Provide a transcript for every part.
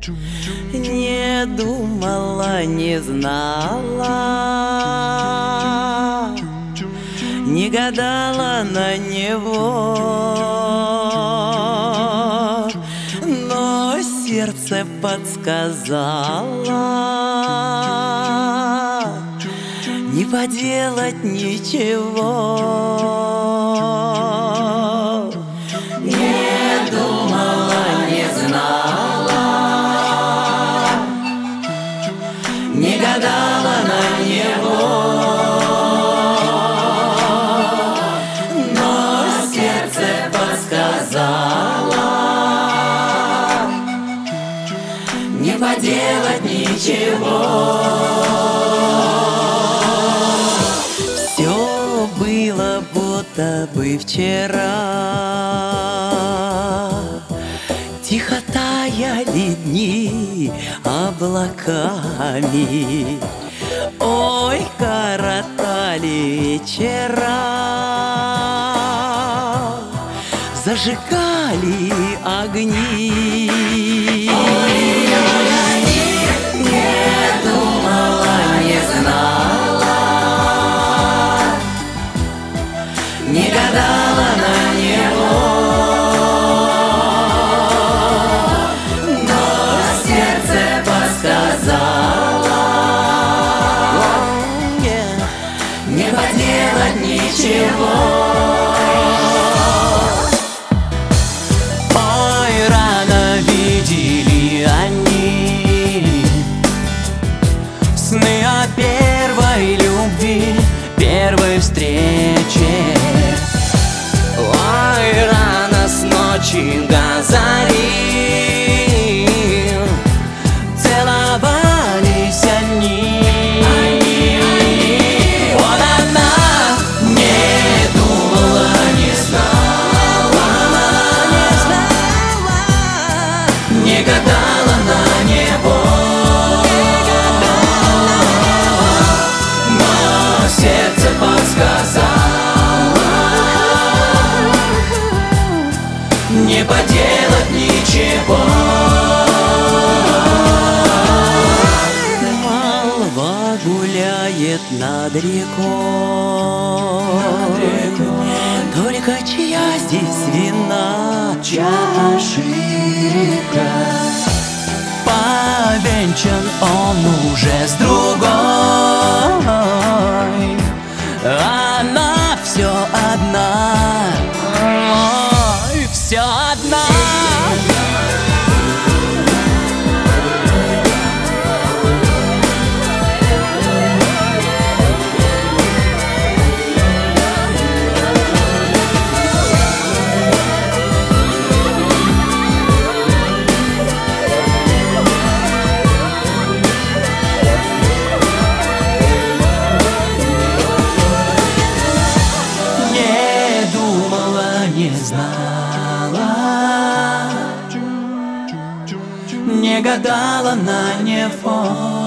Не думала, не знала, не гадала на него, но сердце подсказало не поделать ничего. Не думала, не знала, не гадала на него, но сердце подсказало не поделать ничего. Все было будто бы вчера, тихо таяли дни облаками, ой, коротали вечера, зажигали огни. Не думала, не знала, не гадала на него, но сердце подсказало не поделать ничего. Ой, рано видели они сны о первой любви, первой встрече. Ой, рано с ночи до зари целовались они. Вот она не думала, не знала, не гадала на него, но сердце подсказало не поделать ничего. Молва гуляет над рекой, только чья здесь вина чашика? Повенчан он уже с другой, она все одна, ой, все одна. Не знала, не гадала на него,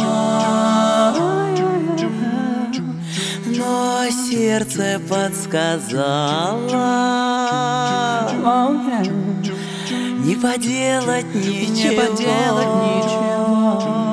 но сердце подсказало не поделать ничего.